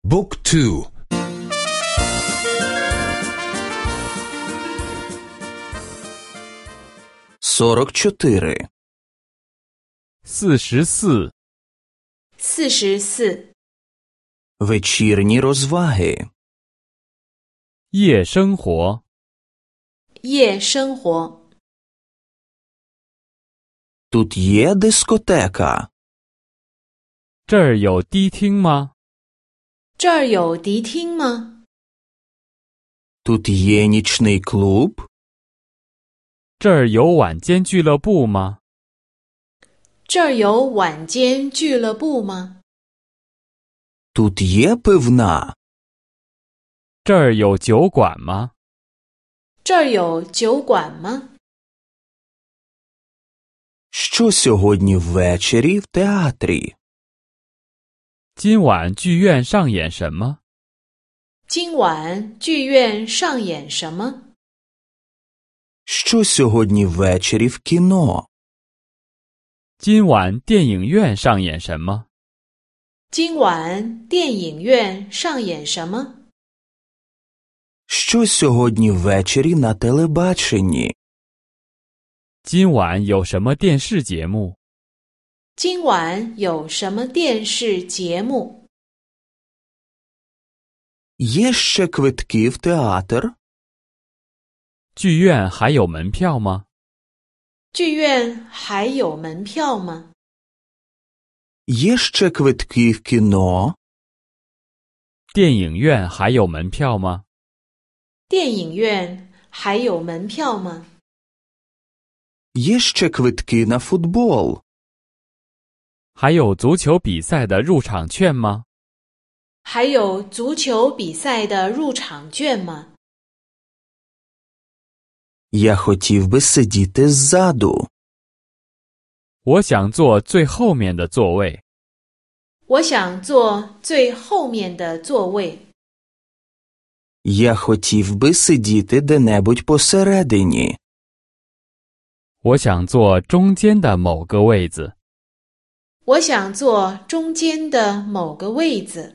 Book 2 44 44. 44. Вечірні розваги. 夜生活。 夜生活。 Тут є дискотека. 这儿有迪厅吗？ 这儿有迪厅吗？ Тут є нічний клуб. 这儿有晚间俱乐部吗？ 这儿有晚间俱乐部吗？ Тут є пивна. 这儿有酒馆吗？ 这儿有酒馆吗？ Що сьогодні ввечері в театрі? 今晚剧院上演什么？ 今晚剧院上演什么？ Що сьогодні ввечері в кіно? 今晚电影院上演什么？ 今晚电影院上演什么？ Що сьогодні ввечері на телебаченні? 今晚有什么电视节目？ 今晚有什么电视节目？ Є ще квитки в театр? 剧院还有门票吗？ 剧院还有门票吗？ Є ще квитки в кіно? 电影院还有门票吗？ 电影院还有门票吗？ Є ще квитки на футбол? 还有足球比赛的入场券吗？ 还有足球比赛的入场券吗？ Я хотів би сидіти ззаду. 我想坐最后面的座位。 我想坐最后面的座位。 Я хотів би сидіти де-небудь посередині. 我想坐中间的某个位子。 我想坐中间的某个位子。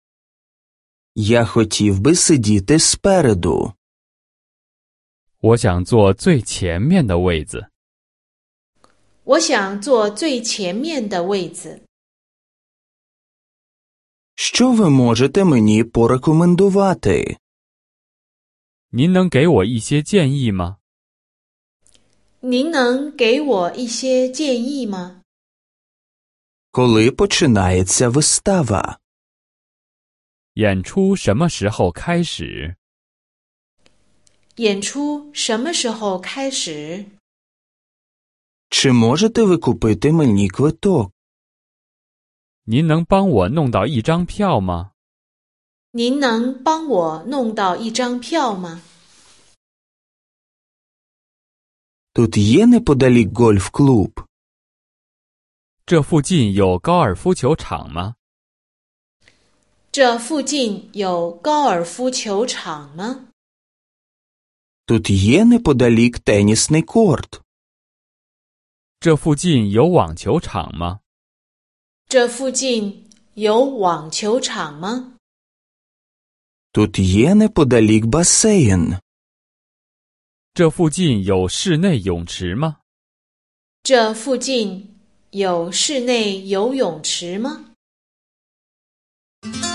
Я хотів би сидіти спереду. 我想坐最前面的位子。 我想坐最前面的位子。 Що ви можете мені порекомендувати? 您能给我一些建议吗？ 您能给我一些建议吗？ Коли починається вистава? 演出什么时候开始？ 演出什么时候开始？ Чи можете ви купити мені квиток? 您能帮我弄到一张票吗？ 您能帮我弄到一张票吗？ Тут є неподалік гольф-клуб? 这附近有高尔夫球场吗？ 这附近有高尔夫球场吗？ Тут є неподалік тенісний корт? 这附近有网球场吗？ 这附近有网球场吗？ Тут є неподалік басейн? 这附近有室内泳池吗？ 这附近有室内游泳池吗？